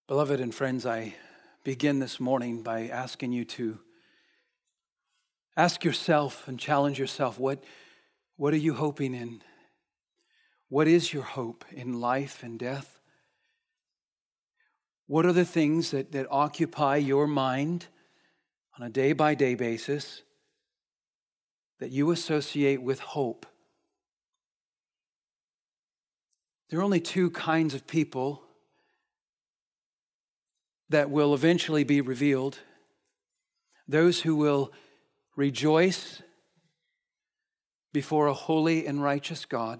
Beloved and friends, I begin this morning by asking you to ask yourself and challenge yourself, what are you hoping in? What is your hope in life and death? What are the things that occupy your mind on a day-by-day basis that you associate with hope? There are only two kinds of people that will eventually be revealed: those who will rejoice before a holy and righteous God,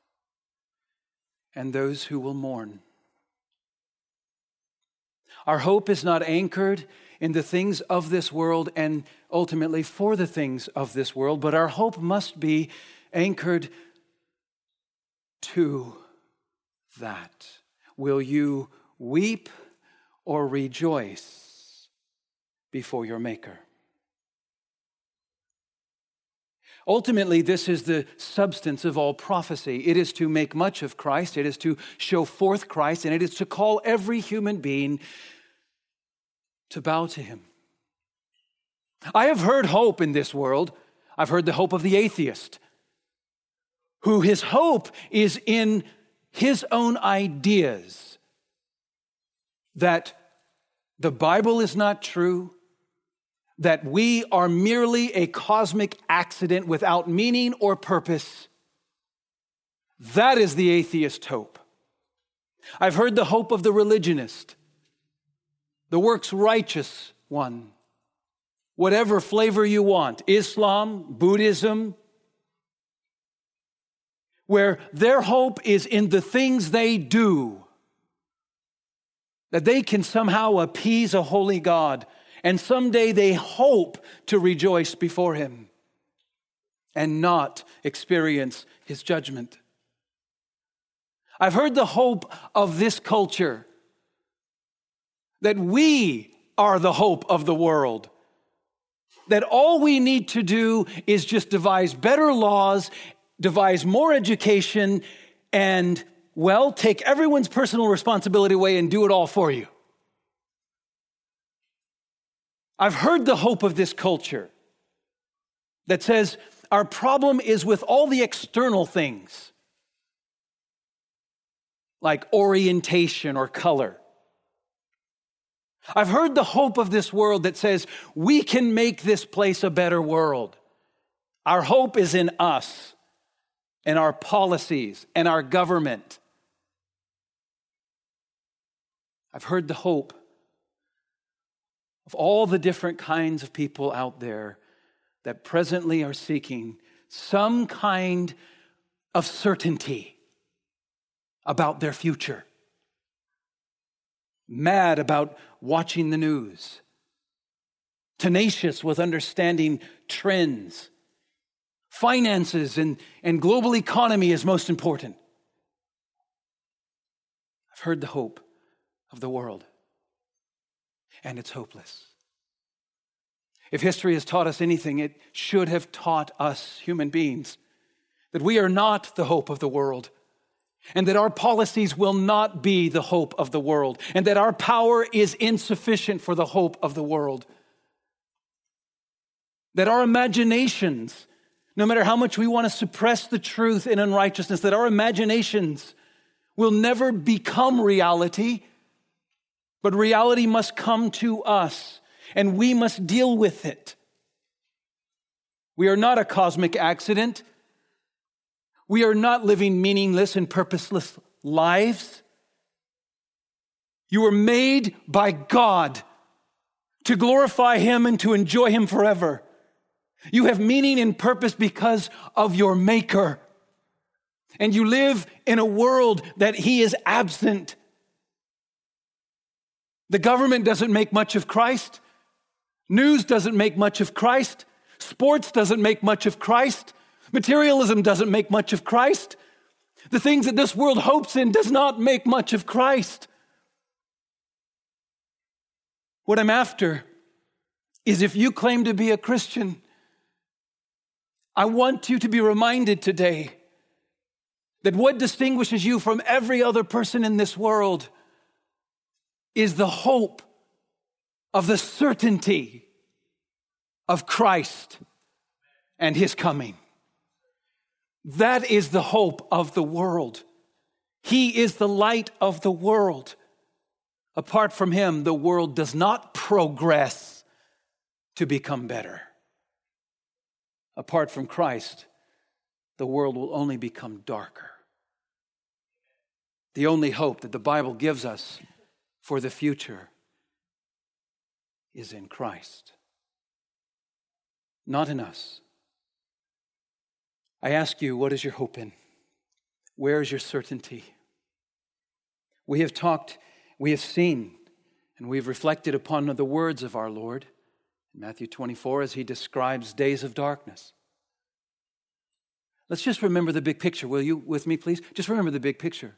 and those who will mourn. Our hope is not anchored in the things of this world and ultimately for the things of this world, but our hope must be anchored to that. Will you weep or rejoice before your Maker? Ultimately, this is the substance of all prophecy. It is to make much of Christ, it is to show forth Christ, and it is to call every human being to bow to Him. I have heard hope in this world. I've heard the hope of the atheist, who his hope is in his own ideas, that the Bible is not true, that we are merely a cosmic accident without meaning or purpose. That is the atheist hope. I've heard the hope of the religionist, the works righteous one, whatever flavor you want, Islam, Buddhism, where their hope is in the things they do, that they can somehow appease a holy God, and someday they hope to rejoice before Him and not experience His judgment. I've heard the hope of this culture that we are the hope of the world, that all we need to do is just devise better laws, devise more education, and take everyone's personal responsibility away and do it all for you. I've heard the hope of this culture that says our problem is with all the external things, like orientation or color. I've heard the hope of this world that says we can make this place a better world. Our hope is in us and our policies and our government. I've heard the hope of all the different kinds of people out there that presently are seeking some kind of certainty about their future. Mad about watching the news. Tenacious with understanding trends. Finances and global economy is most important. I've heard the hope of the world, and it's hopeless. If history has taught us anything, it should have taught us human beings that we are not the hope of the world, and that our policies will not be the hope of the world, and that our power is insufficient for the hope of the world. That our imaginations, no matter how much we want to suppress the truth in unrighteousness, that our imaginations will never become reality, but reality must come to us, and we must deal with it. We are not a cosmic accident. We are not living meaningless and purposeless lives. You were made by God to glorify Him and to enjoy Him forever. You have meaning and purpose because of your Maker. And you live in a world that He is absent. The government doesn't make much of Christ. News doesn't make much of Christ. Sports doesn't make much of Christ. Materialism doesn't make much of Christ. The things that this world hopes in does not make much of Christ. What I'm after is, if you claim to be a Christian, I want you to be reminded today that what distinguishes you from every other person in this world is the hope of the certainty of Christ and his coming. That is the hope of the world. He is the light of the world. Apart from him, the world does not progress to become better. Apart from Christ, the world will only become darker. The only hope that the Bible gives us for the future is in Christ, not in us. I ask you, what is your hope in? Where is your certainty? We have talked, we have seen, and we've reflected upon the words of our Lord in Matthew 24 as he describes days of darkness. Let's just remember the big picture. Will you with me, please? Just remember the big picture.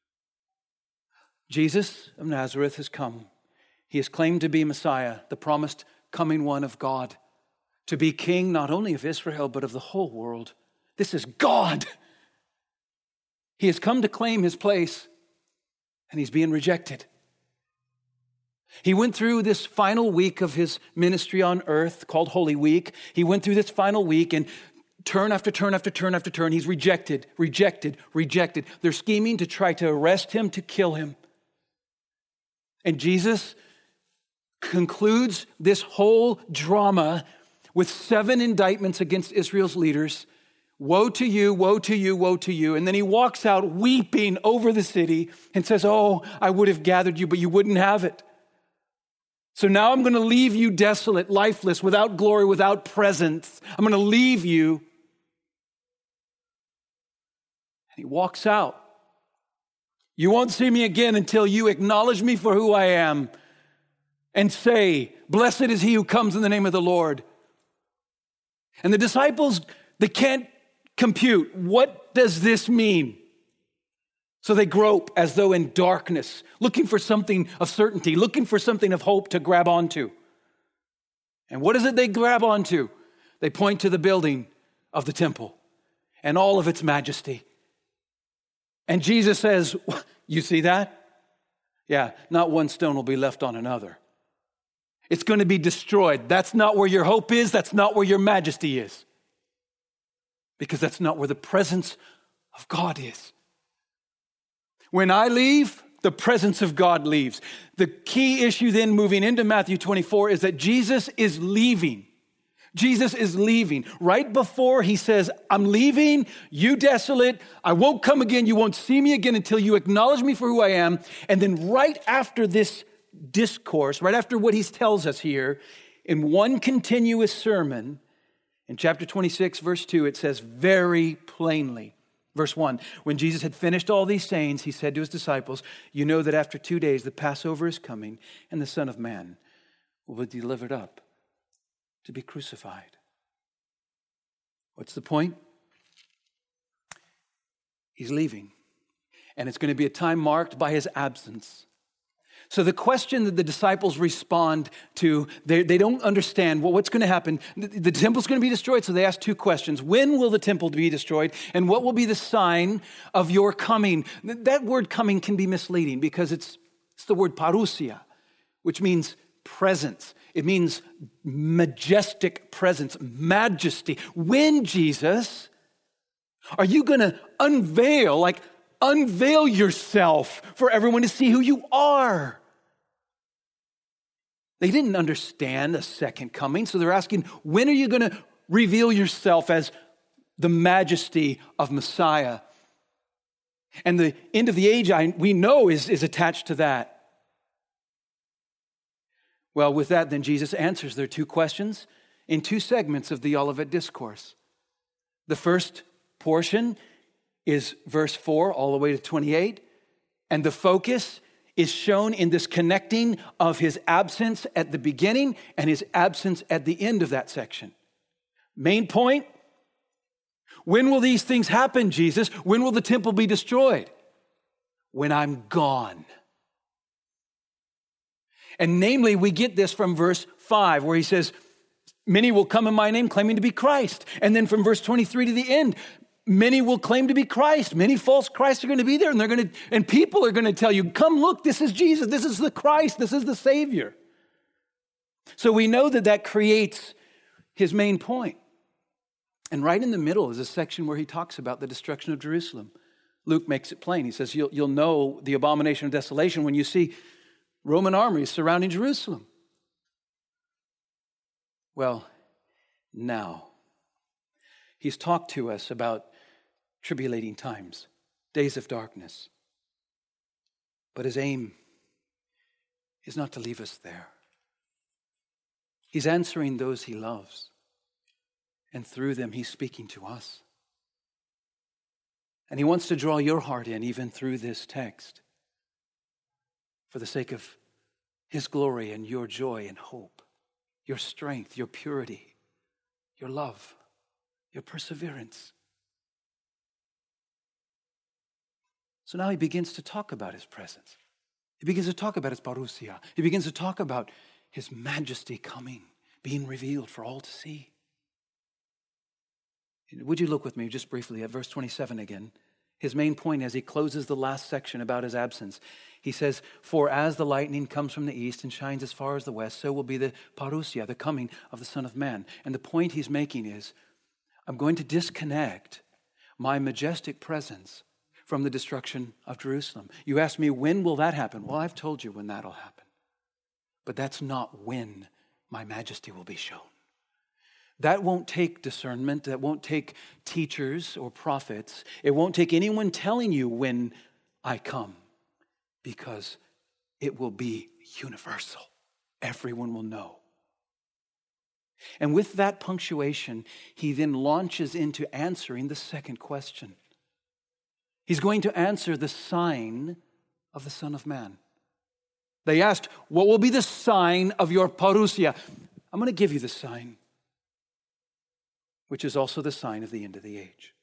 Jesus of Nazareth has come. He is claimed to be Messiah, the promised coming one of God, to be king not only of Israel, but of the whole world. This is God. He has come to claim his place, and he's being rejected. He went through this final week of his ministry on earth called Holy Week. He went through this final week, and turn after turn after turn after turn, he's rejected. They're scheming to try to arrest him, to kill him. And Jesus concludes this whole drama with 7 indictments against Israel's leaders. Woe to you, woe to you, woe to you. And then he walks out weeping over the city and says, oh, I would have gathered you, but you wouldn't have it. So now I'm going to leave you desolate, lifeless, without glory, without presence. I'm going to leave you. And he walks out. You won't see me again until you acknowledge me for who I am and say, blessed is he who comes in the name of the Lord. And the disciples, they can't compute. What does this mean? So they grope as though in darkness, looking for something of certainty, looking for something of hope to grab onto. And what is it they grab onto? They point to the building of the temple and all of its majesty. And Jesus says, you see that? Yeah, not one stone will be left on another. It's going to be destroyed. That's not where your hope is. That's not where your majesty is. Because that's not where the presence of God is. When I leave, the presence of God leaves. The key issue then moving into Matthew 24 is that Jesus is leaving. Jesus is leaving. Right before he says, I'm leaving, you desolate, I won't come again, you won't see me again until you acknowledge me for who I am. And then right after this discourse, right after what he tells us here, in one continuous sermon, in chapter 26, verse 2, it says very plainly, verse 1, when Jesus had finished all these sayings, he said to his disciples, you know that after 2 days the Passover is coming, and the Son of Man will be delivered up to be crucified. What's the point? He's leaving, and it's going to be a time marked by his absence. So the question that the disciples respond to, they don't understand, well, what's going to happen? The temple's going to be destroyed, so they ask 2 questions. When will the temple be destroyed? And what will be the sign of your coming? That word coming can be misleading because it's the word parousia, which means presence. It means majestic presence, majesty. When, Jesus, are you going to unveil yourself for everyone to see who you are? They didn't understand a second coming, so they're asking, when are you going to reveal yourself as the majesty of Messiah? And the end of the age, we know, is attached to that. Well, with that, then Jesus answers their 2 questions in 2 segments of the Olivet Discourse. The first portion is verse 4 all the way to 28, and the focus is shown in this connecting of his absence at the beginning and his absence at the end of that section. Main point, when will these things happen, Jesus? When will the temple be destroyed? When I'm gone. And namely, we get this from verse 5, where he says, many will come in my name claiming to be Christ. And then from verse 23 to the end, many will claim to be Christ. Many false Christs are going to be there, and people are going to tell you, come look, this is Jesus, this is the Christ, this is the Savior. So we know that creates his main point. And right in the middle is a section where he talks about the destruction of Jerusalem. Luke makes it plain. He says, you'll know the abomination of desolation when you see Roman armies surrounding Jerusalem. Well, now, he's talked to us about tribulating times, days of darkness. But his aim is not to leave us there. He's answering those he loves. And through them, he's speaking to us. And he wants to draw your heart in even through this text for the sake of his glory and your joy and hope, your strength, your purity, your love, your perseverance. So now he begins to talk about his presence. He begins to talk about his parousia. He begins to talk about his majesty coming, being revealed for all to see. Would you look with me just briefly at verse 27 again? His main point as he closes the last section about his absence. He says, for as the lightning comes from the east and shines as far as the west, so will be the parousia, the coming of the Son of Man. And the point he's making is, I'm going to disconnect my majestic presence from the destruction of Jerusalem. You ask me, when will that happen? Well, I've told you when that'll happen. But that's not when my majesty will be shown. That won't take discernment. That won't take teachers or prophets. It won't take anyone telling you when I come, because it will be universal. Everyone will know. And with that punctuation, he then launches into answering the second question. He's going to answer the sign of the Son of Man. They asked, what will be the sign of your parousia? I'm going to give you the sign, which is also the sign of the end of the age.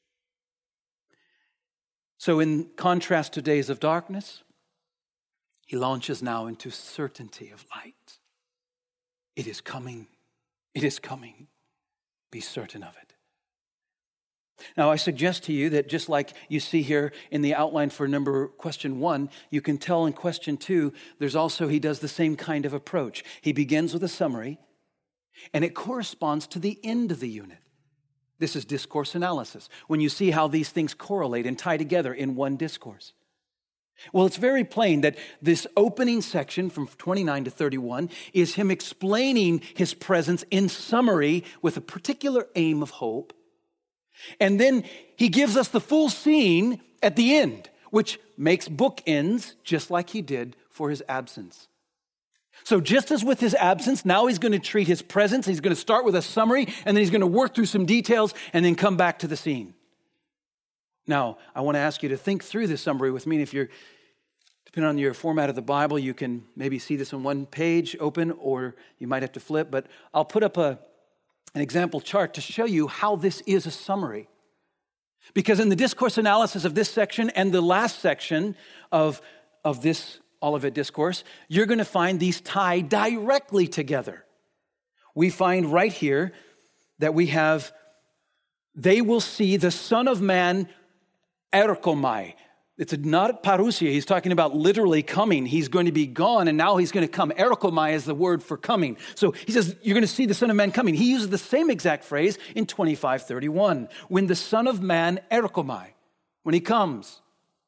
So in contrast to days of darkness, he launches now into certainty of light. It is coming. It is coming. Be certain of it. Now, I suggest to you that just like you see here in the outline for question 1, you can tell in question 2, he does the same kind of approach. He begins with a summary, and it corresponds to the end of the unit. This is discourse analysis, when you see how these things correlate and tie together in one discourse. Well, it's very plain that this opening section from 29 to 31 is him explaining his presence in summary with a particular aim of hope. And then he gives us the full scene at the end, which makes bookends just like he did for his absence. So just as with his absence, now he's going to treat his presence. He's going to start with a summary, and then he's going to work through some details and then come back to the scene. Now, I want to ask you to think through this summary with me. If you're, depending on your format of the Bible, you can maybe see this on one page open, or you might have to flip. But I'll put up an example chart to show you how this is a summary. Because in the discourse analysis of this section and the last section of this Olivet Discourse, you're going to find these tie directly together. We find right here that we have, they will see the Son of Man erkomai. It's not parousia. He's talking about literally coming. He's going to be gone, and now he's going to come. Erkomai is the word for coming. So he says, you're going to see the Son of Man coming. He uses the same exact phrase in 25:31. When the Son of Man erkomai, when he comes.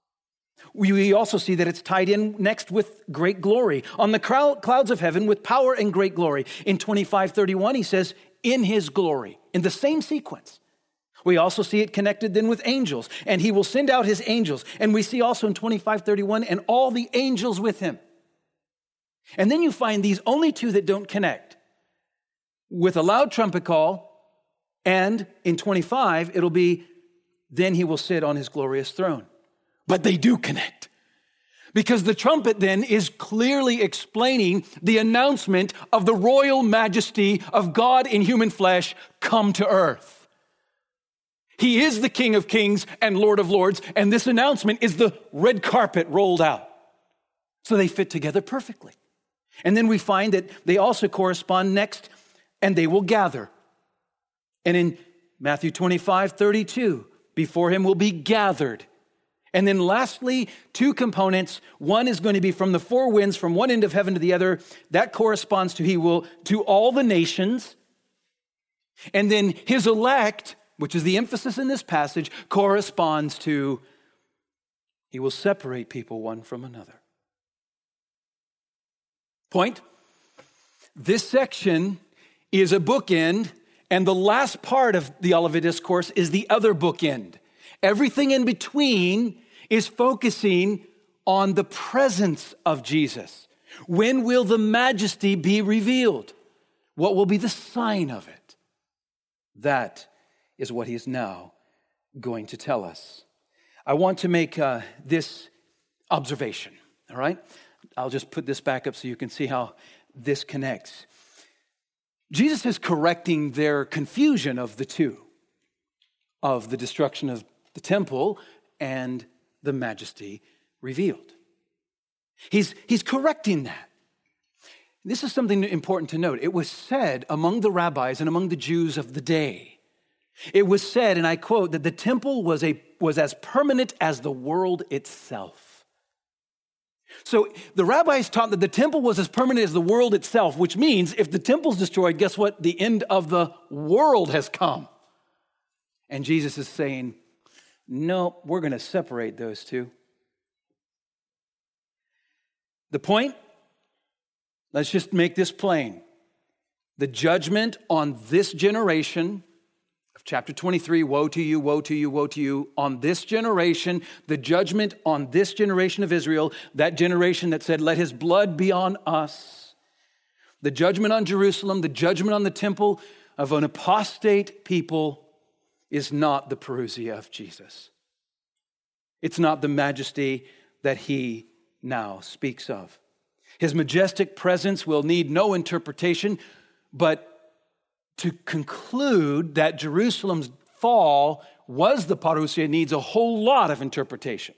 We also see that it's tied in next with great glory. On the clouds of heaven with power and great glory. In 25:31, he says, in his glory, in the same sequence. We also see it connected then with angels, and he will send out his angels. And we see also in 25:31, and all the angels with him. And then you find these only two that don't connect. With a loud trumpet call, and in 25, it'll be, then he will sit on his glorious throne. But they do connect. Because the trumpet then is clearly explaining the announcement of the royal majesty of God in human flesh come to earth. He is the King of Kings and Lord of Lords, and this announcement is the red carpet rolled out. So they fit together perfectly. And then we find that they also correspond next, and they will gather. And in Matthew 25:32, before him will be gathered. And then lastly, two components. One is going to be from the four winds, from one end of heaven to the other. That corresponds to he will to all the nations. And then his elect, which is the emphasis in this passage, corresponds to he will separate people one from another. Point? This section is a bookend, and the last part of the Olivet Discourse is the other bookend. Everything in between is focusing on the presence of Jesus. When will the majesty be revealed? What will be the sign of it? That is what he's now going to tell us. I want to make this observation, all right? I'll just put this back up so you can see how this connects. Jesus is correcting their confusion of the two, of the destruction of the temple and the majesty revealed. He's correcting that. This is something important to note. It was said among the rabbis and among the Jews of the day. It was said, and I quote, that the temple was as permanent as the world itself. So the rabbis taught that the temple was as permanent as the world itself, which means if the temple's destroyed, guess what? The end of the world has come. And Jesus is saying, no, we're going to separate those two. The point? Let's just make this plain. The judgment on this generation of chapter 23, woe to you, woe to you, woe to you, on this generation, the judgment on this generation of Israel, that generation that said, let his blood be on us. The judgment on Jerusalem, the judgment on the temple of an apostate people is not the parousia of Jesus. It's not the majesty that he now speaks of. His majestic presence will need no interpretation, but to conclude that Jerusalem's fall was the parousia needs a whole lot of interpretation.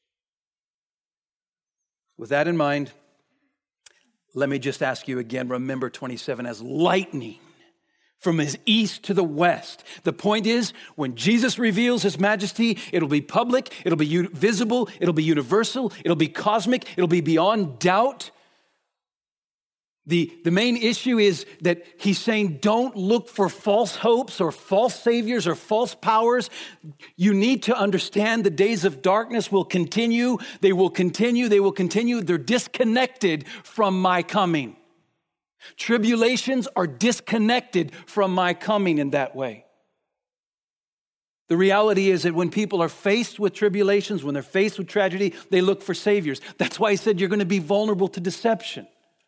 With that in mind, let me just ask you again, remember 27 as lightning from his east to the west. The point is, when Jesus reveals his majesty, it'll be public, it'll be visible, it'll be universal, it'll be cosmic, it'll be beyond doubt. The main issue is that he's saying, don't look for false hopes or false saviors or false powers. You need to understand the days of darkness will continue. They will continue. They will continue. They're disconnected from my coming. Tribulations are disconnected from my coming in that way. The reality is that when people are faced with tribulations, when they're faced with tragedy, they look for saviors. That's why he said you're going to be vulnerable to deception.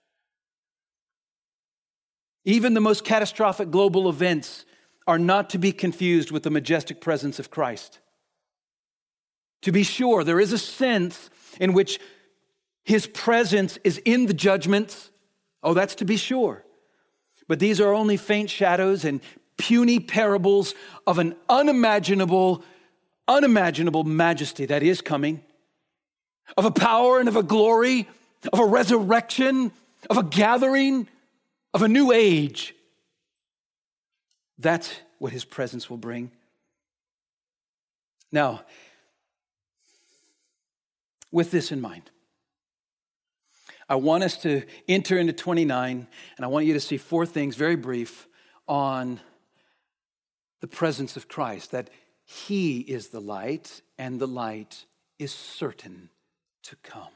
Even the most catastrophic global events are not to be confused with the majestic presence of Christ. To be sure, there is a sense in which his presence is in the judgments. Oh, that's to be sure. But these are only faint shadows and puny parables of an unimaginable majesty that is coming, of a power and of a glory, of a resurrection, of a gathering, of a new age. That's what his presence will bring. Now, with this in mind, I want us to enter into 29, and I want you to see four things, very brief, on the presence of Christ, that he is the light, and the light is certain to come.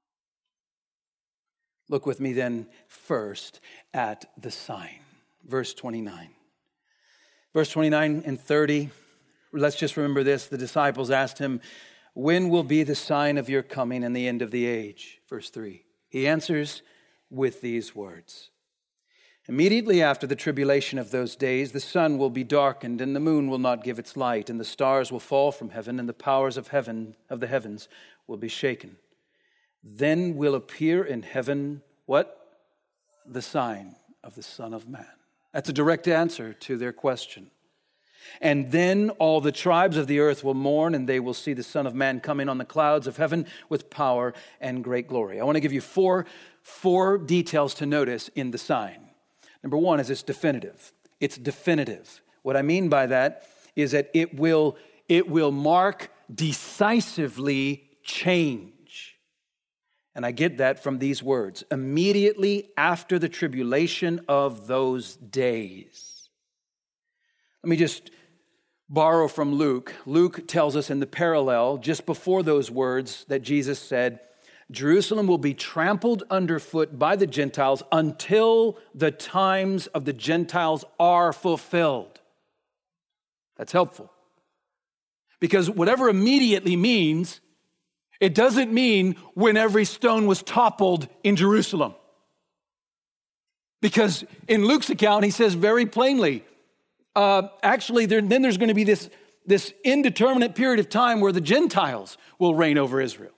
Look with me then first at the sign. Verse 29. Verse 29 and 30, let's just remember this. The disciples asked him, when will be the sign of your coming and the end of the age? Verse 3. He answers with these words. Immediately after the tribulation of those days, the sun will be darkened and the moon will not give its light, and the stars will fall from heaven, and the powers of the heavens will be shaken. Then will appear in heaven, what? The sign of the Son of Man. That's a direct answer to their question. And then all the tribes of the earth will mourn, and they will see the Son of Man coming on the clouds of heaven with power and great glory. I want to give you four details to notice in the sign. Number one is it's definitive. It's definitive. What I mean by that is that it will it will mark decisively change. And I get that from these words, immediately after the tribulation of those days. Let me just borrow from Luke. Luke tells us in the parallel, just before those words, that Jesus said, Jerusalem will be trampled underfoot by the Gentiles until the times of the Gentiles are fulfilled. That's helpful. Because whatever immediately means, it doesn't mean when every stone was toppled in Jerusalem. Because in Luke's account, he says very plainly, then there's going to be this indeterminate period of time where the Gentiles will reign over Israel.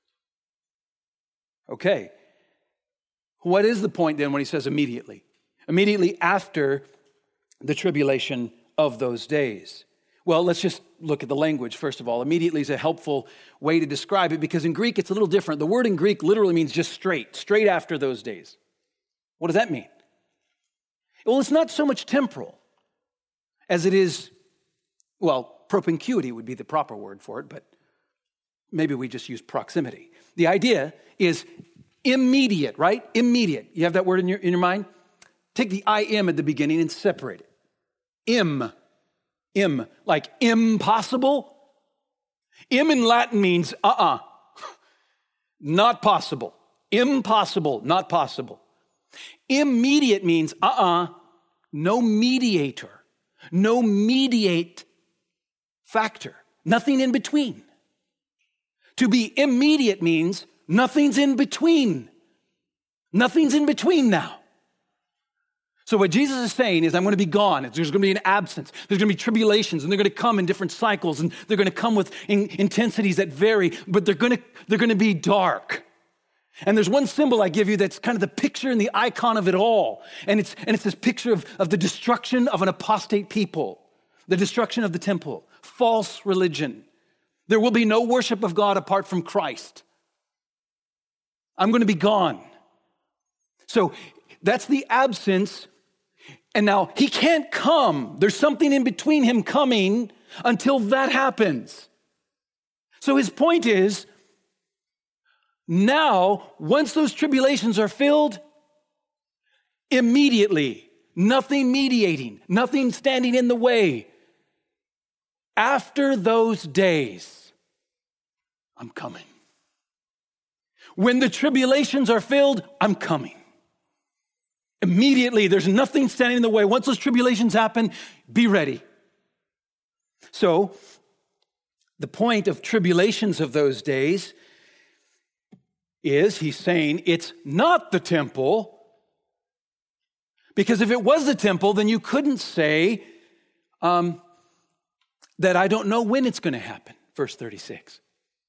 Okay. What is the point then when he says immediately? Immediately after the tribulation of those days. Well, let's just look at the language, first of all. Immediately is a helpful way to describe it because in Greek it's a little different. The word in Greek literally means just straight after those days. What does that mean? Well, it's not so much temporal as it is, propinquity would be the proper word for it, but maybe we just use proximity. The idea is immediate, right? Immediate. You have that word in your mind? Take the I-M at the beginning and separate it. Im, like impossible. Im in Latin means not possible. Impossible, not possible. Immediate means no mediator, no mediate factor, nothing in between. To be immediate means nothing's in between. Nothing's in between now. So what Jesus is saying is, I'm going to be gone. There's going to be an absence. There's going to be tribulations, and they're going to come in different cycles, and they're going to come with intensities that vary, but they're going to be dark. And there's one symbol I give you that's kind of the picture and the icon of it all. And it's this picture of the destruction of an apostate people, the destruction of the temple, false religion. There will be no worship of God apart from Christ. I'm going to be gone. So that's the absence. And now he can't come. There's something in between him coming until that happens. So his point is, now, once those tribulations are filled, immediately, nothing mediating, nothing standing in the way. After those days, I'm coming. When the tribulations are filled, I'm coming. Immediately, there's nothing standing in the way. Once those tribulations happen, be ready. So, the point of tribulations of those days is, he's saying, it's not the temple. Because if it was the temple, then you couldn't say that I don't know when it's going to happen. Verse 36.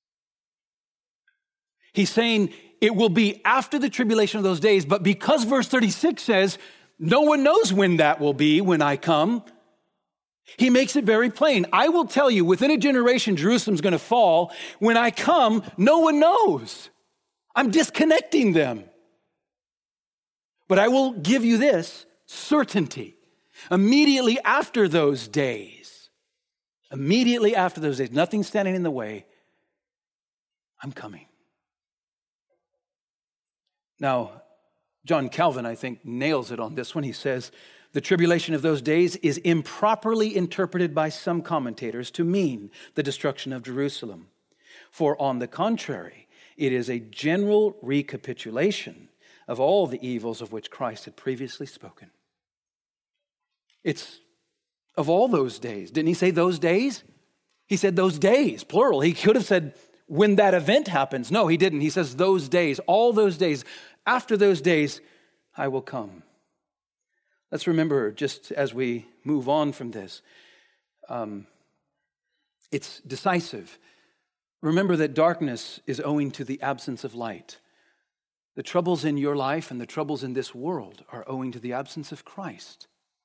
He's saying it will be after the tribulation of those days, but because verse 36 says, no one knows when that will be when I come, he makes it very plain. I will tell you, within a generation, Jerusalem's going to fall. When I come, no one knows. I'm disconnecting them. But I will give you this certainty. Immediately after those days, nothing standing in the way, I'm coming. Now, John Calvin, I think, nails it on this one. He says, the tribulation of those days is improperly interpreted by some commentators to mean the destruction of Jerusalem. For on the contrary, it is a general recapitulation of all the evils of which Christ had previously spoken. It's of all those days. Didn't he say those days? He said those days, plural. He could have said when that event happens. No, he didn't. He says those days, all those days. After those days, I will come. Let's remember, just as we move on from this, it's decisive. Remember that darkness is owing to the absence of light. The troubles in your life and the troubles in this world are owing to the absence of Christ.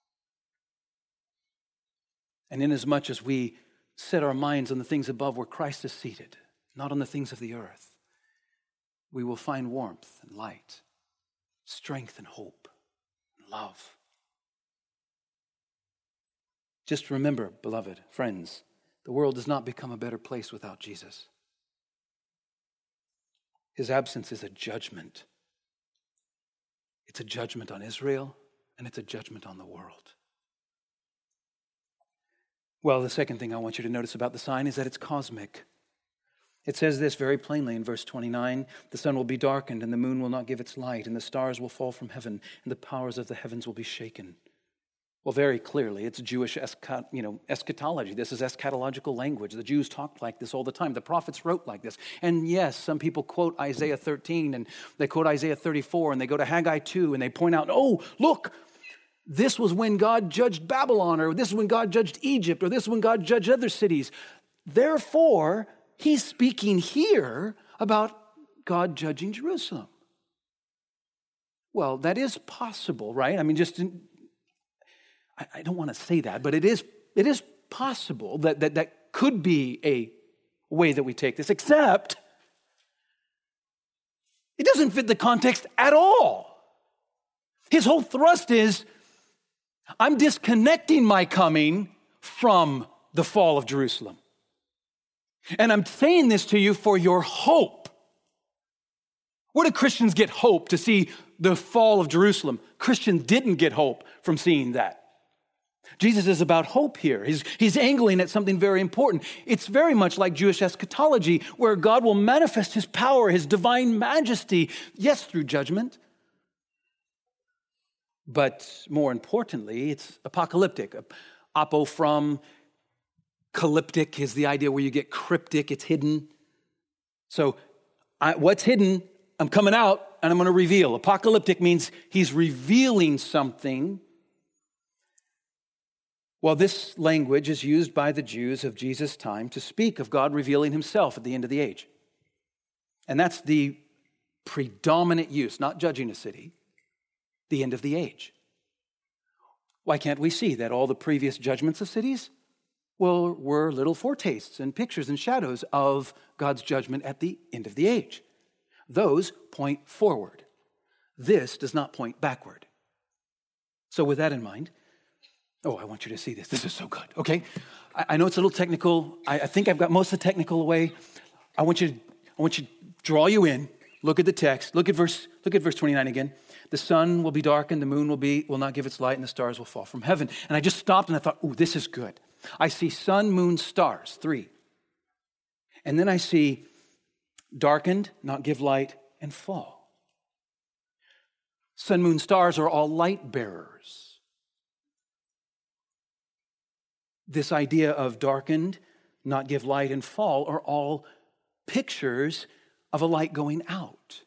And inasmuch as we set our minds on the things above where Christ is seated, not on the things of the earth, we will find warmth and light, strength and hope and love. Just remember, beloved friends, The world does not become a better place without Jesus. His absence is a judgment. It's a judgment on Israel, and it's a judgment on the world. Well, the second thing I want you to notice about the sign is that it's cosmic. It says this very plainly in verse 29, the sun will be darkened and the moon will not give its light and the stars will fall from heaven and the powers of the heavens will be shaken. Well, very clearly, it's Jewish eschatology. This is eschatological language. The Jews talked like this all the time. The prophets wrote like this. And yes, some people quote Isaiah 13 and they quote Isaiah 34 and they go to Haggai 2 and they point out, oh, look, this was when God judged Babylon, or this is when God judged Egypt, or this is when God judged other cities. Therefore, he's speaking here about God judging Jerusalem. Well, that is possible, right? I mean, I don't want to say that, but it is possible that could be a way that we take this, except it doesn't fit the context at all. His whole thrust is, I'm disconnecting my coming from the fall of Jerusalem. And I'm saying this to you for your hope. Where do Christians get hope to see the fall of Jerusalem? Christians didn't get hope from seeing that. Jesus is about hope here. He's angling at something very important. It's very much like Jewish eschatology, where God will manifest his power, his divine majesty, yes, through judgment. But more importantly, it's apocalyptic. Apo from calyptic is the idea where you get cryptic, it's hidden. So what's hidden, I'm coming out and I'm going to reveal. Apocalyptic means he's revealing something. Well, this language is used by the Jews of Jesus' time to speak of God revealing himself at the end of the age. And that's the predominant use, not judging a city, the end of the age. Why can't we see that all the previous judgments of cities, well, were little foretastes and pictures and shadows of God's judgment at the end of the age? Those point forward. This does not point backward. So with that in mind, I want you to see this. This is so good, okay? I know it's a little technical. I think I've got most of the technical away. I want you to draw you in. Look at the text. Look at verse 29 again. The sun will be darkened, the moon will not give its light, and the stars will fall from heaven. And I just stopped and I thought, this is good. I see sun, moon, stars, 3. And then I see darkened, not give light, and fall. Sun, moon, stars are all light bearers. This idea of darkened, not give light, and fall are all pictures of a light going out.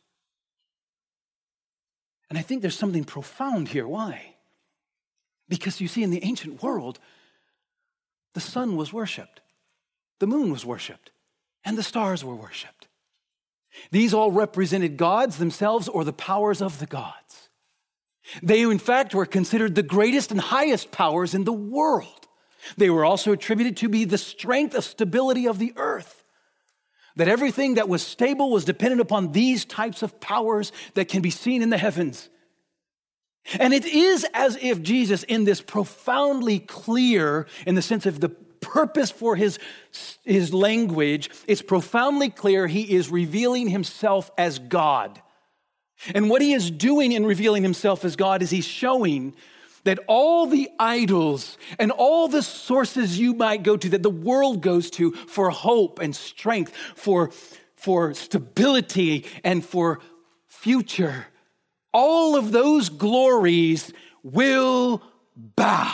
And I think there's something profound here. Why? Because you see, in the ancient world, the sun was worshipped, the moon was worshipped, and the stars were worshipped. These all represented gods themselves or the powers of the gods. They, in fact, were considered the greatest and highest powers in the world. They were also attributed to be the strength of stability of the earth. That everything that was stable was dependent upon these types of powers that can be seen in the heavens. And it is as if Jesus, in this profoundly clear, in the sense of the purpose for his language, it's profoundly clear he is revealing himself as God. And what he is doing in revealing himself as God is he's showing that all the idols and all the sources you might go to, that the world goes to for hope and strength, for stability and for future, all of those glories will bow.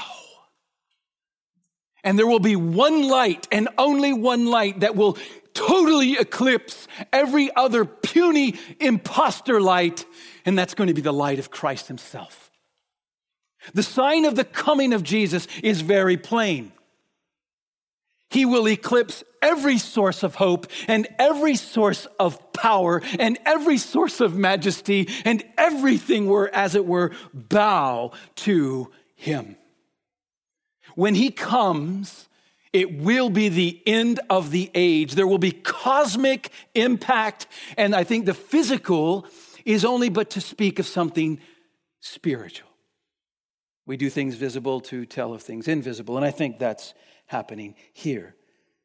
And there will be one light and only one light that will totally eclipse every other puny imposter light, and that's going to be the light of Christ himself. The sign of the coming of Jesus is very plain. He will eclipse every source of hope and every source of power and every source of majesty, and everything will, as it were, bow to him. When he comes, it will be the end of the age. There will be cosmic impact, and I think the physical is only but to speak of something spiritual. We do things visible to tell of things invisible, and I think that's happening here.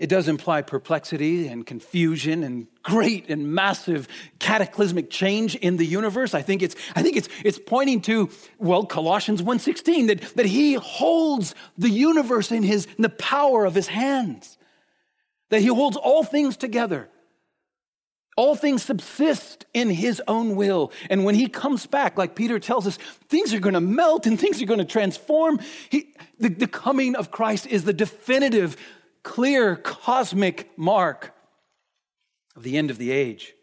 It does imply perplexity and confusion and great and massive cataclysmic change in the universe. I think it's pointing to, well, Colossians 1:16, that he holds the universe in the power of his hands. That he holds all things together. All things subsist in his own will. And when he comes back, like Peter tells us, things are going to melt and things are going to transform. The coming of Christ is the definitive, clear, cosmic mark of the end of the age.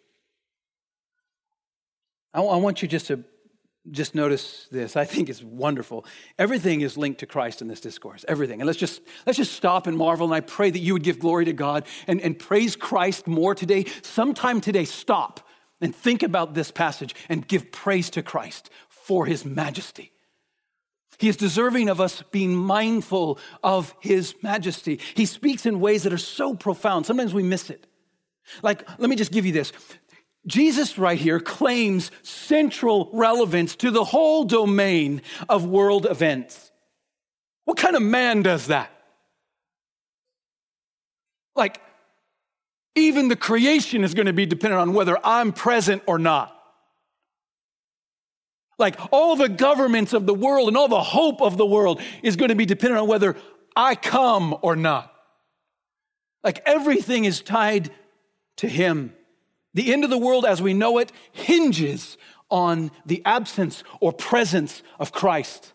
I want you just notice this. I think it's wonderful. Everything is linked to Christ in this discourse. Everything. And let's just stop and marvel. And I pray that you would give glory to God and praise Christ more today. Sometime today, stop and think about this passage and give praise to Christ for his majesty. He is deserving of us being mindful of his majesty. He speaks in ways that are so profound. Sometimes we miss it. Like, let me just give you this. Jesus right here claims central relevance to the whole domain of world events. What kind of man does that? Like, even the creation is going to be dependent on whether I'm present or not. Like, all the governments of the world and all the hope of the world is going to be dependent on whether I come or not. Like, everything is tied to him. The end of the world as we know it hinges on the absence or presence of Christ.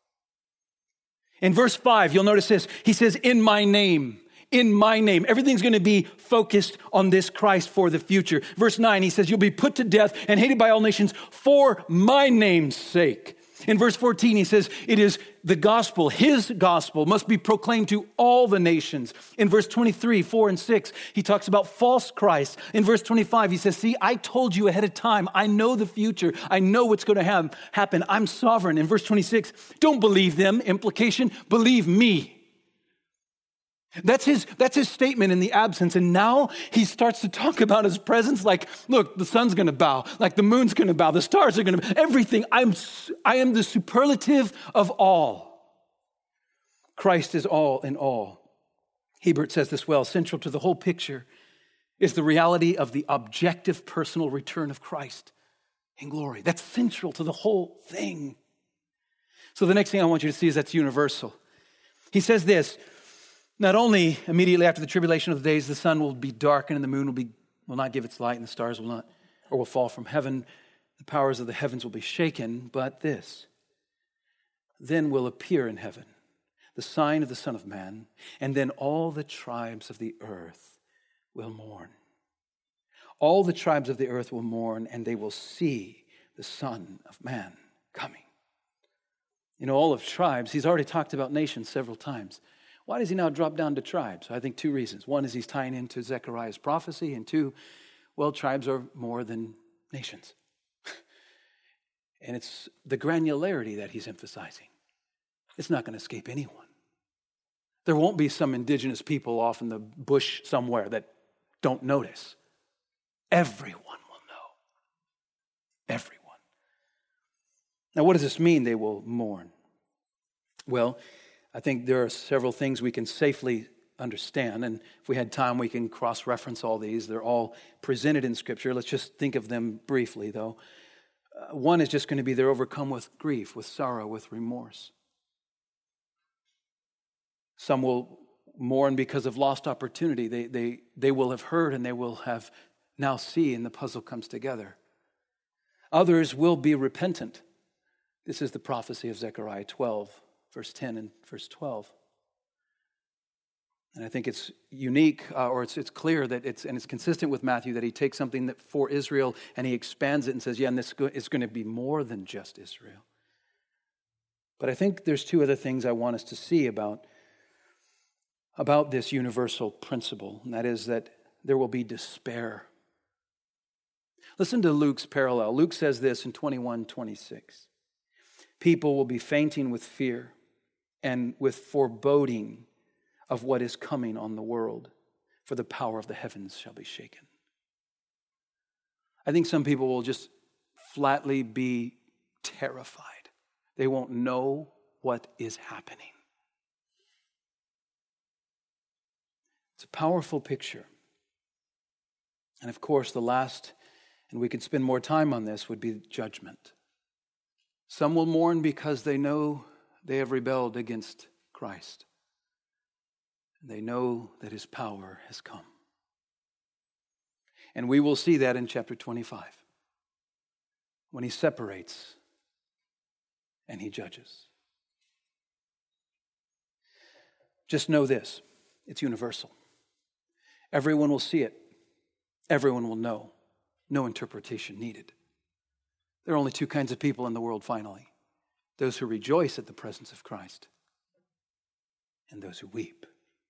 In verse 5, you'll notice this. He says, in my name. In my name. Everything's going to be focused on this Christ for the future. Verse 9, he says, you'll be put to death and hated by all nations for my name's sake. In verse 14, he says, it is the gospel, his gospel, must be proclaimed to all the nations. In verse 23, 4 and 6, he talks about false Christ. In verse 25, he says, see, I told you ahead of time. I know the future. I know what's going to happen. I'm sovereign. In verse 26, don't believe them. Implication, believe me. That's his statement in the absence. And now he starts to talk about his presence like, look, the sun's going to bow, like the moon's going to bow, the stars are going to bow, everything. I am the superlative of all. Christ is all in all. Hebert says this well, central to the whole picture is the reality of the objective personal return of Christ in glory. That's central to the whole thing. So the next thing I want you to see is that's universal. He says this, not only immediately after the tribulation of the days, the sun will be darkened and the moon will not give its light and the stars will fall from heaven. The powers of the heavens will be shaken, but this, then will appear in heaven the sign of the Son of Man, and then all the tribes of the earth will mourn. All the tribes of the earth will mourn, and they will see the Son of Man coming. You know, all of tribes, he's already talked about nations several times. Why does he now drop down to tribes? I think two reasons. One is he's tying into Zechariah's prophecy, and two, well, tribes are more than nations. And it's the granularity that he's emphasizing. It's not going to escape anyone. There won't be some indigenous people off in the bush somewhere that don't notice. Everyone will know. Everyone. Now, what does this mean, they will mourn? Well, I think there are several things we can safely understand, and if we had time, we can cross-reference all these. They're all presented in Scripture. Let's just think of them briefly, though. One is just going to be they're overcome with grief, with sorrow, with remorse. Some will mourn because of lost opportunity. They will have heard and they will have now see, and the puzzle comes together. Others will be repentant. This is the prophecy of Zechariah 12, verse 10 and verse 12. And I think it's unique, or it's clear that it's consistent with Matthew that he takes something that for Israel and he expands it and says, yeah, and this is going to be more than just Israel. But I think there's two other things I want us to see about this universal principle, and that is that there will be despair. Listen to Luke's parallel. Luke says this in 21:26. People will be fainting with fear and with foreboding of what is coming on the world, for the power of the heavens shall be shaken. I think some people will just flatly be terrified. They won't know what is happening. It's a powerful picture. And of course, the last, and we could spend more time on this, would be judgment. Some will mourn because they know they have rebelled against Christ. And they know that his power has come. And we will see that in chapter 25, when he separates and he judges. Just know this, it's universal. Everyone will see it. Everyone will know. No interpretation needed. There are only two kinds of people in the world finally. Those who rejoice at the presence of Christ and those who weep.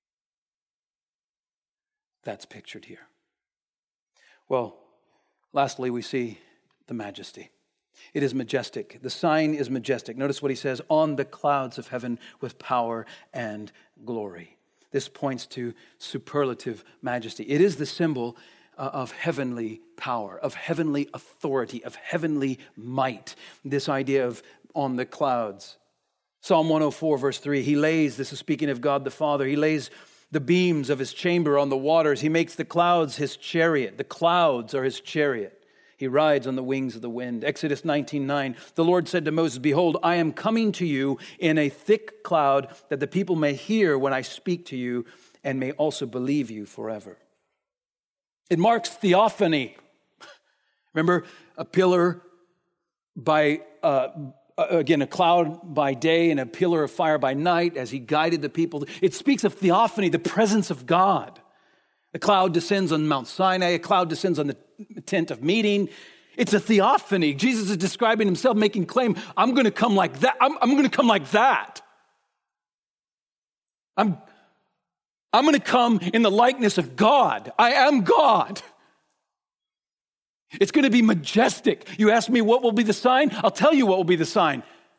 That's pictured here. Well, lastly, we see the majesty. It is majestic. The sign is majestic. Notice what he says, on the clouds of heaven with power and glory. This points to superlative majesty. It is the symbol of heavenly power, of heavenly authority, of heavenly might. This idea of on the clouds. Psalm 104, verse 3, he lays, this is speaking of God the Father, he lays the beams of his chamber on the waters. He makes the clouds his chariot. The clouds are his chariot. He rides on the wings of the wind. Exodus 19:9, the Lord said to Moses, behold, I am coming to you in a thick cloud that the people may hear when I speak to you and may also believe you forever. It marks theophany. Remember, a pillar by, again, a cloud by day and a pillar of fire by night as he guided the people. It speaks of theophany, the presence of God. A cloud descends on Mount Sinai. A cloud descends on the tent of meeting. It's a theophany. Jesus is describing himself, making claim, I'm going to come like that. I'm going to come like that. I'm going to come in the likeness of God. I am God. It's going to be majestic. You ask me what will be the sign? I'll tell you what will be the sign.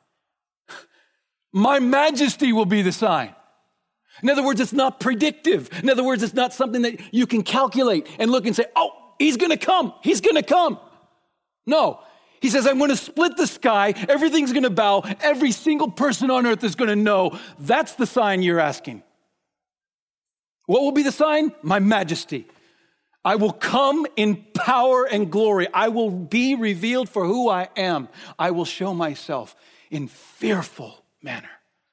My majesty will be the sign. In other words, it's not predictive. In other words, it's not something that you can calculate and look and say, oh, he's going to come. He's going to come. No. He says, I'm going to split the sky. Everything's going to bow. Every single person on earth is going to know. That's the sign you're asking. What will be the sign? My majesty. I will come in power and glory. I will be revealed for who I am. I will show myself in fearful manner.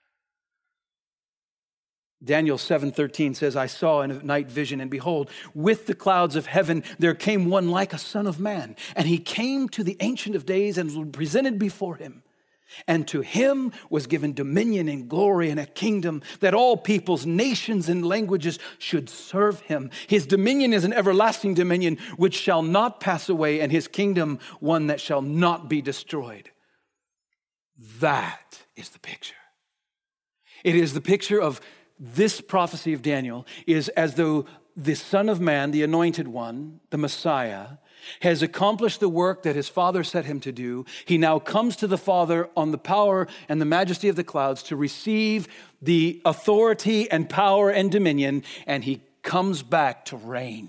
Daniel 7:13 says, I saw in a night vision, and behold, with the clouds of heaven, there came one like a son of man. And he came to the Ancient of Days and was presented before him. And to him was given dominion and glory and a kingdom that all peoples, nations, and languages should serve him. His dominion is an everlasting dominion which shall not pass away, and his kingdom one that shall not be destroyed. That is the picture. It is the picture of this prophecy of Daniel is as though the Son of Man, the Anointed One, the Messiah, has accomplished the work that his Father set him to do. He now comes to the Father on the power and the majesty of the clouds to receive the authority and power and dominion, and he comes back to reign.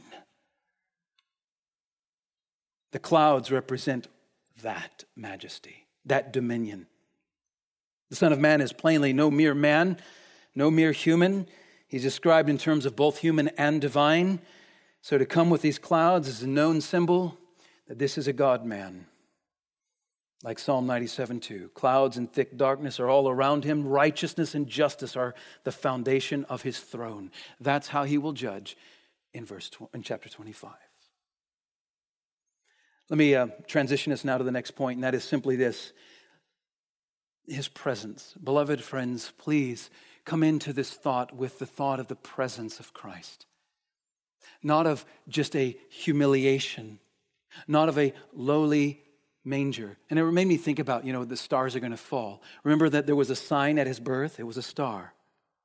The clouds represent that majesty, that dominion. The Son of Man is plainly no mere man, no mere human. He's described in terms of both human and divine. So to come with these clouds is a known symbol that this is a God-man. Like Psalm 97:2, clouds and thick darkness are all around him. Righteousness and justice are the foundation of his throne. That's how he will judge in chapter 25. Let me transition us now to the next point, and that is simply this. His presence. Beloved friends, please come into this thought with the thought of the presence of Christ. Not of just a humiliation, not of a lowly manger. And it made me think about, the stars are going to fall. Remember that there was a sign at his birth? It was a star.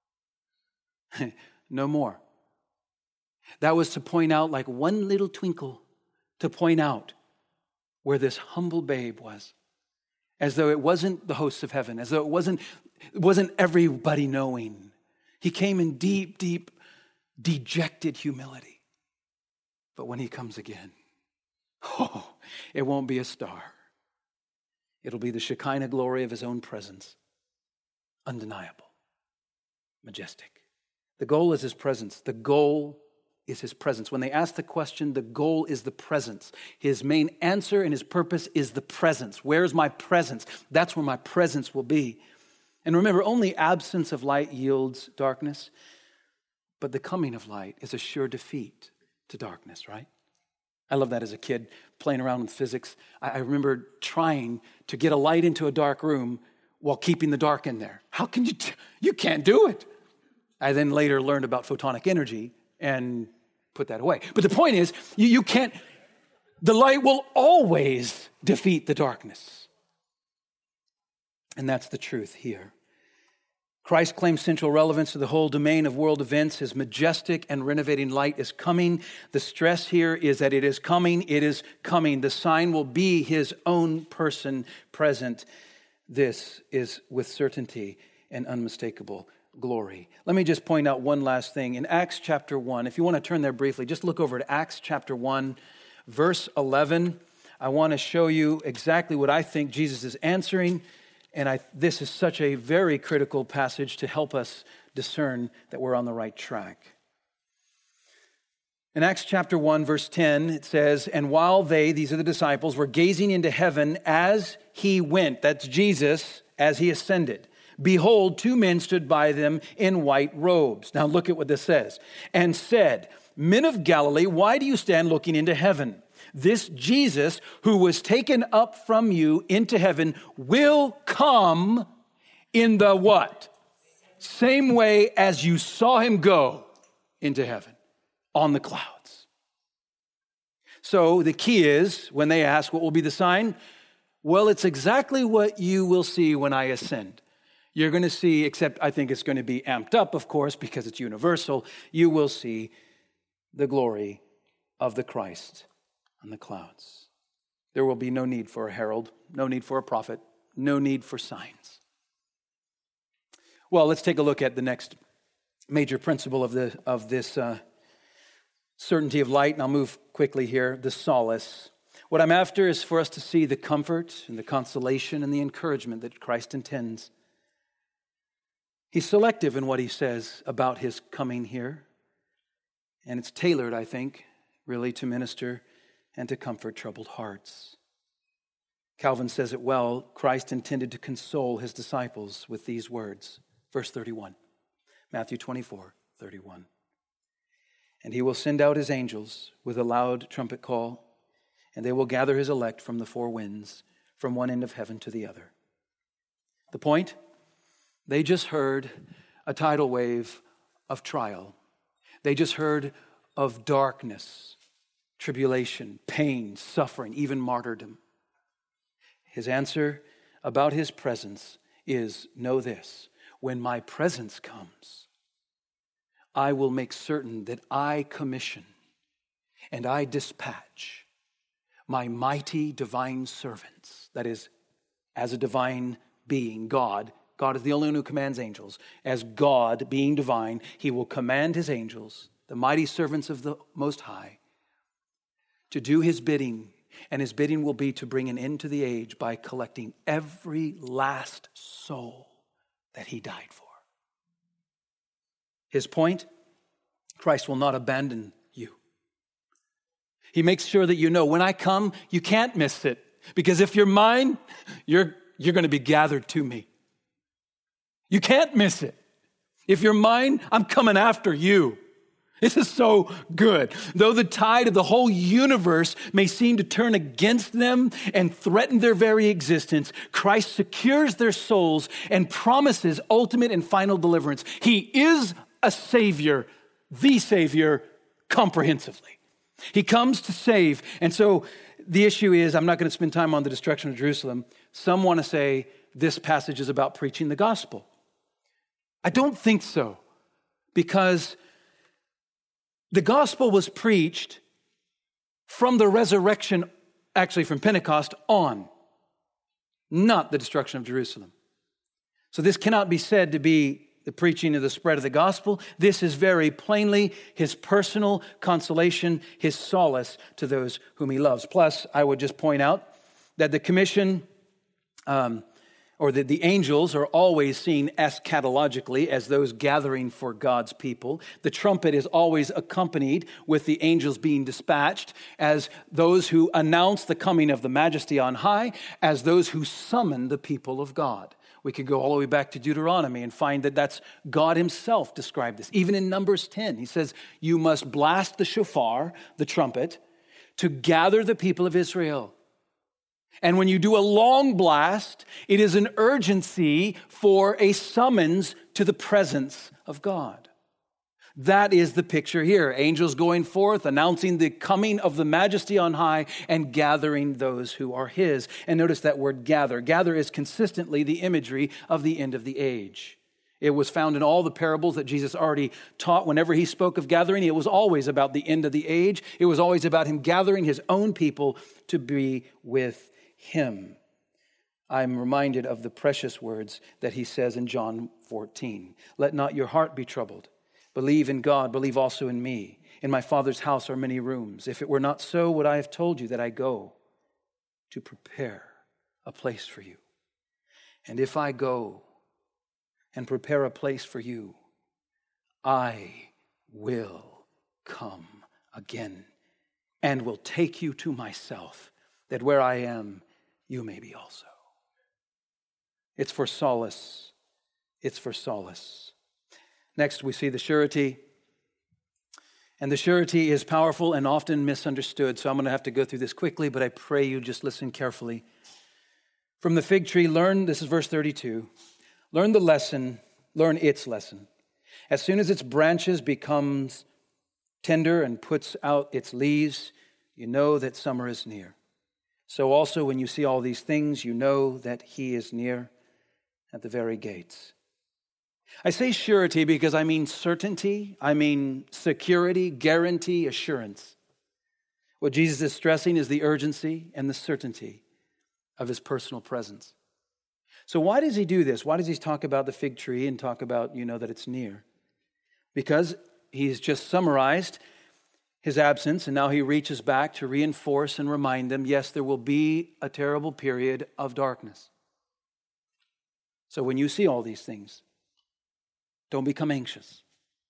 No more. That was to point out, like one little twinkle, to point out where this humble babe was. As though it wasn't the hosts of heaven, as though it wasn't everybody knowing. He came in deep, deep, dejected humility. But when he comes again, it won't be a star. It'll be the Shekinah glory of his own presence. Undeniable. Majestic. The goal is his presence. The goal is his presence. When they ask the question, the goal is the presence. His main answer and his purpose is the presence. Where's my presence? That's where my presence will be. And remember, only absence of light yields darkness, but the coming of light is a sure defeat to darkness, right? I love that as a kid, playing around with physics. I remember trying to get a light into a dark room while keeping the dark in there. How can you? You can't do it. I then later learned about photonic energy and put that away. But the point is, you can't, the light will always defeat the darkness. And that's the truth here. Christ claims central relevance to the whole domain of world events. His majestic and renovating light is coming. The stress here is that it is coming. It is coming. The sign will be his own person present. This is with certainty and unmistakable glory. Let me just point out one last thing. In Acts chapter 1, if you want to turn there briefly, just look over to Acts chapter 1, verse 11. I want to show you exactly what I think Jesus is answering. And this is such a very critical passage to help us discern that we're on the right track. In Acts chapter 1, verse 10, it says, "And while they," these are the disciples, "were gazing into heaven as he went," that's Jesus, as he ascended, "behold, two men stood by them in white robes." Now look at what this says. "And said, 'Men of Galilee, why do you stand looking into heaven? This Jesus who was taken up from you into heaven will come in the" what? "Same way as you saw him go into heaven, on the clouds." So the key is, when they ask what will be the sign, well, it's exactly what you will see when I ascend. You're going to see, except I think it's going to be amped up, of course, because it's universal. You will see the glory of the Christ on the clouds. There will be no need for a herald, no need for a prophet, no need for signs. Well, let's take a look at the next major principle of this certainty of light, and I'll move quickly here, the solace. What I'm after is for us to see the comfort and the consolation and the encouragement that Christ intends. He's selective in what he says about his coming here, and it's tailored, I think, really to minister and to comfort troubled hearts. Calvin says it well. Christ intended to console his disciples with these words. Verse 31, Matthew 24:31. "And he will send out his angels with a loud trumpet call, and they will gather his elect from the four winds, from one end of heaven to the other." The point? They just heard a tidal wave of trial. They just heard of darkness, tribulation, pain, suffering, even martyrdom. His answer about his presence is, know this: when my presence comes, I will make certain that I commission and I dispatch my mighty divine servants. That is, as a divine being, God is the only one who commands angels. As God, being divine, he will command his angels, the mighty servants of the Most High, to do his bidding. And his bidding will be to bring an end to the age by collecting every last soul that he died for. His point? Christ will not abandon you. He makes sure that you know, when I come, you can't miss it. Because if you're mine, you're going to be gathered to me. You can't miss it. If you're mine, I'm coming after you. This is so good. Though the tide of the whole universe may seem to turn against them and threaten their very existence, Christ secures their souls and promises ultimate and final deliverance. He is a Savior, the Savior, comprehensively. He comes to save. And so the issue is, I'm not going to spend time on the destruction of Jerusalem. Some want to say this passage is about preaching the gospel. I don't think so, because the gospel was preached from the resurrection, actually from Pentecost on, not the destruction of Jerusalem. So this cannot be said to be the preaching of the spread of the gospel. This is very plainly his personal consolation, his solace to those whom he loves. Plus, I would just point out that the commission or that the angels are always seen eschatologically as those gathering for God's people. The trumpet is always accompanied with the angels being dispatched as those who announce the coming of the majesty on high, as those who summon the people of God. We could go all the way back to Deuteronomy and find that that's God himself described this. Even in Numbers 10, he says, you must blast the shofar, the trumpet, to gather the people of Israel. And when you do a long blast, it is an urgency for a summons to the presence of God. That is the picture here. Angels going forth, announcing the coming of the majesty on high and gathering those who are his. And notice that word gather. Gather is consistently the imagery of the end of the age. It was found in all the parables that Jesus already taught. Whenever he spoke of gathering, it was always about the end of the age. It was always about him gathering his own people to be with him. I'm reminded of the precious words that he says in John 14. Let not your heart be troubled. Believe in God, believe also in me. In my Father's house are many rooms. If it were not so, would I have told you that I go to prepare a place for you? And if I go and prepare a place for you, I will come again and will take you to myself, that where I am, you may be also. It's for solace. It's for solace. Next, we see the surety. And the surety is powerful and often misunderstood. So I'm going to have to go through this quickly, but I pray you just listen carefully. From the fig tree, learn, this is verse 32, learn the lesson, learn its lesson. As soon as its branches becomes tender and puts out its leaves, you know that summer is near. So also when you see all these things, you know that he is near at the very gates. I say surety because I mean certainty, I mean security, guarantee, assurance. What Jesus is stressing is the urgency and the certainty of his personal presence. So why does he do this? Why does he talk about the fig tree and talk about, that it's near? Because he's just summarized his absence, and now he reaches back to reinforce and remind them, yes, there will be a terrible period of darkness. So when you see all these things, don't become anxious.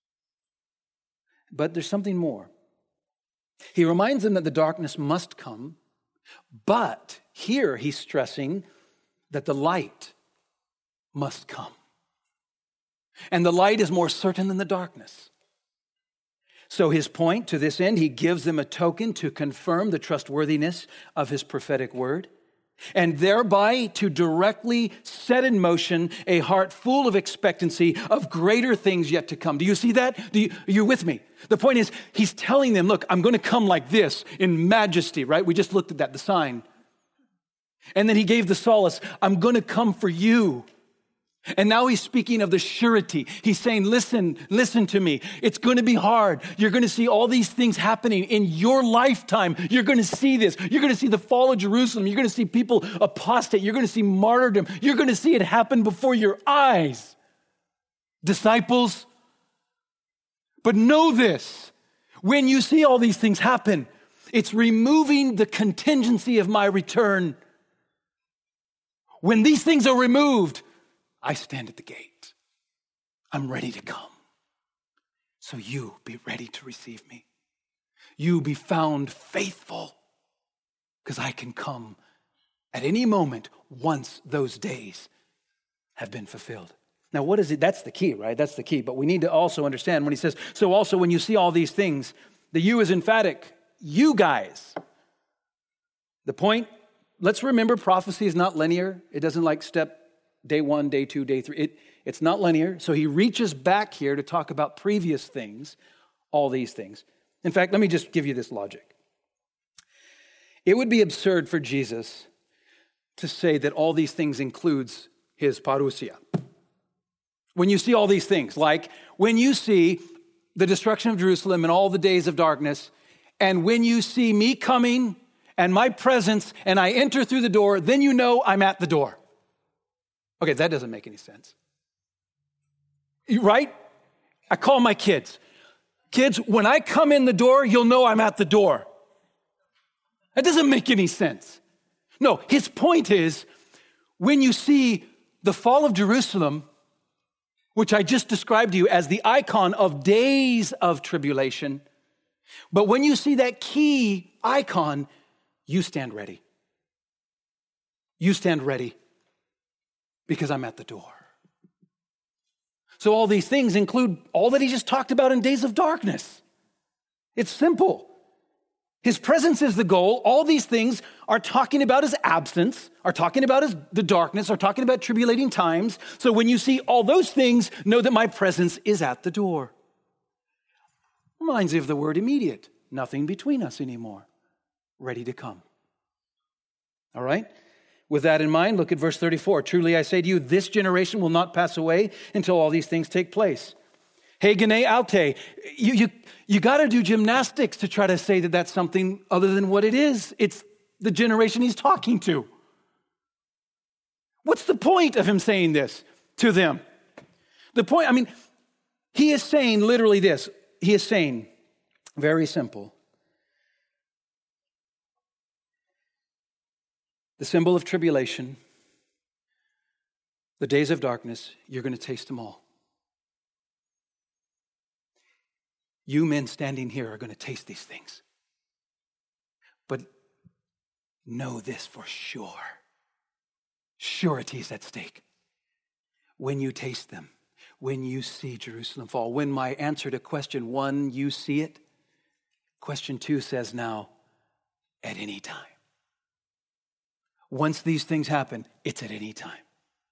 But there's something more. He reminds them that the darkness must come, but here he's stressing that the light must come. And the light is more certain than the darkness. So his point, to this end, he gives them a token to confirm the trustworthiness of his prophetic word, and thereby to directly set in motion a heart full of expectancy of greater things yet to come. Do you see that? Are you with me? The point is, he's telling them, look, I'm going to come like this in majesty, right? We just looked at that, the sign. And then he gave the solace, I'm going to come for you. And now he's speaking of the surety. He's saying, listen to me. It's going to be hard. You're going to see all these things happening in your lifetime. You're going to see this. You're going to see the fall of Jerusalem. You're going to see people apostate. You're going to see martyrdom. You're going to see it happen before your eyes. Disciples, but know this. When you see all these things happen, it's removing the contingency of my return. When these things are removed, I stand at the gate. I'm ready to come. So you be ready to receive me. You be found faithful, because I can come at any moment once those days have been fulfilled. Now, what is it? That's the key, right? That's the key. But we need to also understand when he says, so also when you see all these things, the you is emphatic. You guys. The point, let's remember prophecy is not linear. It doesn't like step day 1, day 2, day 3. It's not linear. So he reaches back here to talk about previous things, all these things. In fact, let me just give you this logic. It would be absurd for Jesus to say that all these things includes his parousia. When you see all these things, like when you see the destruction of Jerusalem and all the days of darkness, and when you see me coming and my presence and I enter through the door, then you know I'm at the door. Okay, that doesn't make any sense. Right? I call my kids. Kids, when I come in the door, you'll know I'm at the door. That doesn't make any sense. No, his point is, when you see the fall of Jerusalem, which I just described to you as the icon of days of tribulation, but when you see that key icon, you stand ready. You stand ready because I'm at the door. So all these things include all that he just talked about in days of darkness. It's simple. His presence is the goal. All these things are talking about his absence, are talking about the darkness, are talking about tribulating times. So when you see all those things, know that my presence is at the door. Reminds you of the word immediate. Nothing between us anymore. Ready to come. All right? With that in mind, look at verse 34. Truly I say to you, this generation will not pass away until all these things take place. Hegene aute. You got to do gymnastics to try to say that that's something other than what it is. It's the generation he's talking to. What's the point of him saying this to them? The point, he is saying literally this. He is saying, very simple, the symbol of tribulation, the days of darkness, you're going to taste them all. You men standing here are going to taste these things. But know this for sure. Surety is at stake. When you taste them, when you see Jerusalem fall, when my answer to question 1, you see it, question 2 says now, at any time. Once these things happen, it's at any time.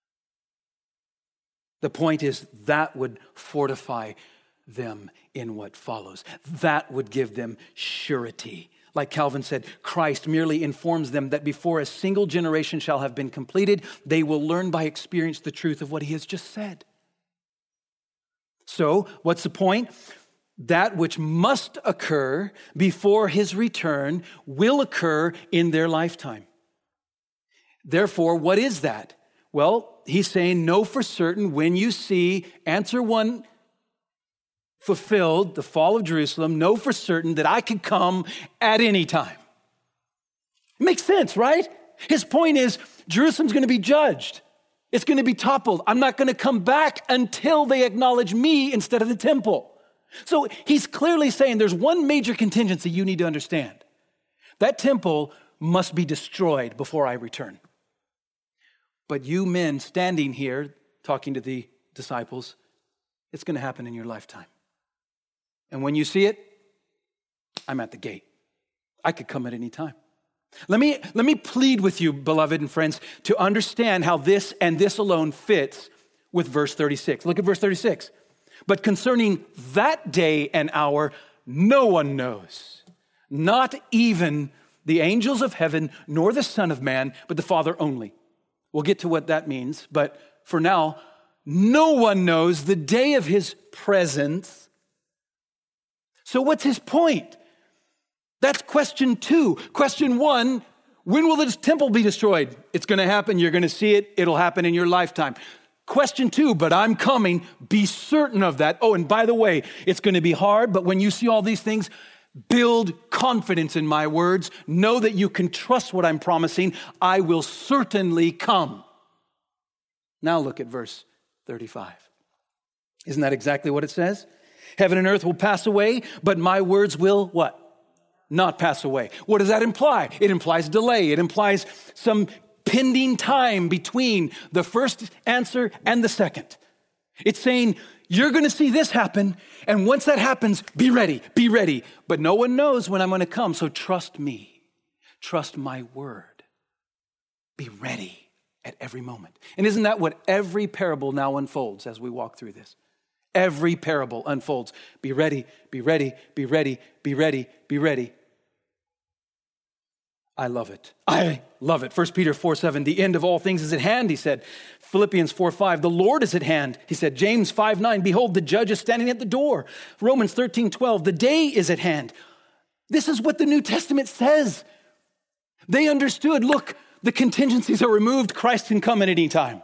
The point is that would fortify them in what follows. That would give them surety. Like Calvin said, Christ merely informs them that before a single generation shall have been completed, they will learn by experience the truth of what he has just said. So, what's the point? That which must occur before his return will occur in their lifetime. Therefore, what is that? Well, he's saying, know for certain when you see answer 1 fulfilled, the fall of Jerusalem, know for certain that I can come at any time. It makes sense, right? His point is, Jerusalem's going to be judged. It's going to be toppled. I'm not going to come back until they acknowledge me instead of the temple. So he's clearly saying there's one major contingency you need to understand. That temple must be destroyed before I return. But you men standing here, talking to the disciples, it's going to happen in your lifetime. And when you see it, I'm at the gate. I could come at any time. Let me plead with you, beloved and friends, to understand how this and this alone fits with verse 36. Look at verse 36. But concerning that day and hour, no one knows, not even the angels of heaven, nor the Son of Man, but the Father only. We'll get to what that means, but for now, no one knows the day of his presence. So what's his point? That's question 2. Question 1, when will this temple be destroyed? It's going to happen. You're going to see it. It'll happen in your lifetime. Question 2, but I'm coming. Be certain of that. Oh, and by the way, it's going to be hard, but when you see all these things, build confidence in my words. Know that you can trust what I'm promising. I will certainly come. Now look at verse 35. Isn't that exactly what it says? Heaven and earth will pass away, but my words will what? Not pass away. What does that imply? It implies delay. It implies some pending time between the first answer and the second. It's saying, you're going to see this happen, and once that happens, be ready, be ready. But no one knows when I'm going to come, so trust me. Trust my word. Be ready at every moment. And isn't that what every parable now unfolds as we walk through this? Every parable unfolds. Be ready, be ready, be ready, be ready, be ready. I love it. I love it. 1 Peter 4:7, the end of all things is at hand, he said. Philippians 4:5, the Lord is at hand, he said. James 5:9, behold, the judge is standing at the door. Romans 13:12, the day is at hand. This is what the New Testament says. They understood, look, the contingencies are removed. Christ can come at any time.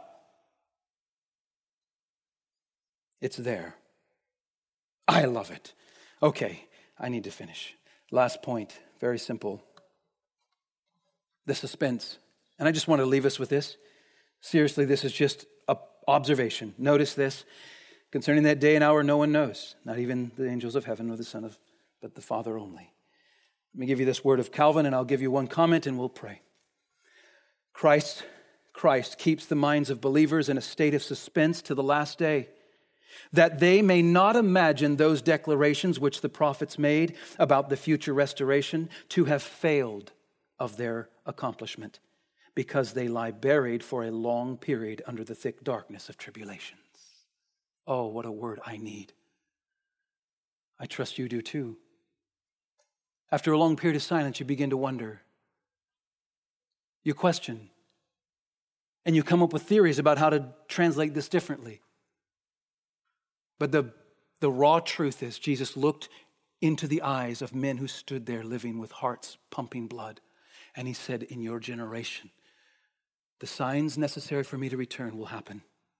It's there. I love it. Okay, I need to finish. Last point, very simple. The suspense. And I just want to leave us with this. Seriously, this is just an observation. Notice this. Concerning that day and hour, no one knows, not even the angels of heaven or the Son, but the Father only. Let me give you this word of Calvin, and I'll give you one comment, and we'll pray. Christ keeps the minds of believers in a state of suspense to the last day, that they may not imagine those declarations which the prophets made about the future restoration to have failed of their accomplishment, because they lie buried for a long period under the thick darkness of tribulations. Oh, what a word I need. I trust you do too. After a long period of silence, you begin to wonder. You question. And you come up with theories about how to translate this differently. But the raw truth is, Jesus looked into the eyes of men who stood there living with hearts pumping blood. And he said, in your generation, the signs necessary for me to return will happen.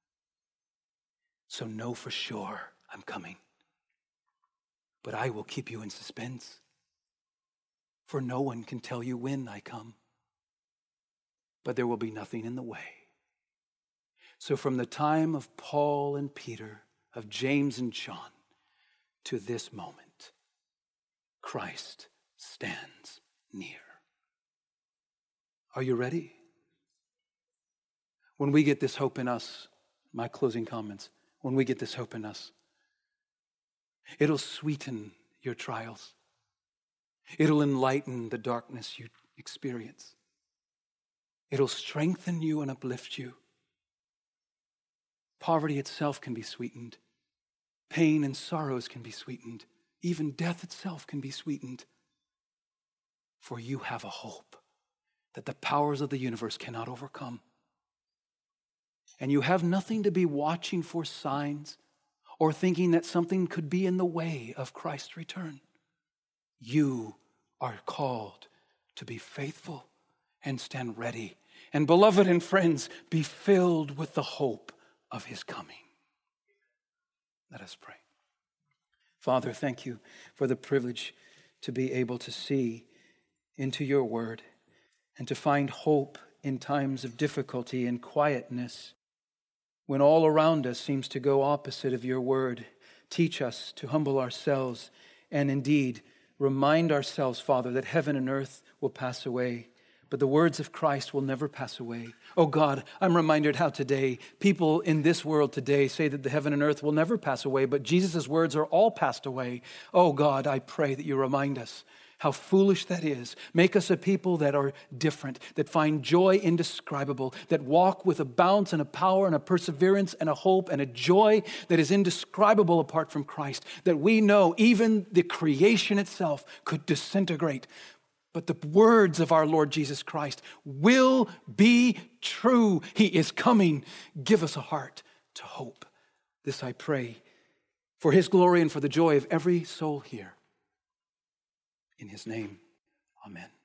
So know for sure I'm coming. But I will keep you in suspense. For no one can tell you when I come. But there will be nothing in the way. So from the time of Paul and Peter, of James and John, to this moment, Christ stands near. Are you ready? When we get this hope in us, my closing comments, when we get this hope in us, it'll sweeten your trials. It'll enlighten the darkness you experience. It'll strengthen you and uplift you. Poverty itself can be sweetened. Pain and sorrows can be sweetened. Even death itself can be sweetened. For you have a hope that the powers of the universe cannot overcome. And you have nothing to be watching for signs or thinking that something could be in the way of Christ's return. You are called to be faithful and stand ready. And beloved and friends, be filled with the hope of his coming. Let us pray. Father, thank you for the privilege to be able to see into your word and to find hope in times of difficulty and quietness. When all around us seems to go opposite of your word, teach us to humble ourselves and indeed remind ourselves, Father, that heaven and earth will pass away, but the words of Christ will never pass away. Oh God, I'm reminded how today, people in this world today say that the heaven and earth will never pass away, but Jesus' words are all passed away. Oh God, I pray that you remind us how foolish that is. Make us a people that are different, that find joy indescribable, that walk with a bounce and a power and a perseverance and a hope and a joy that is indescribable apart from Christ, that we know even the creation itself could disintegrate. But the words of our Lord Jesus Christ will be true. He is coming. Give us a heart to hope. This I pray for his glory and for the joy of every soul here. In his name, amen.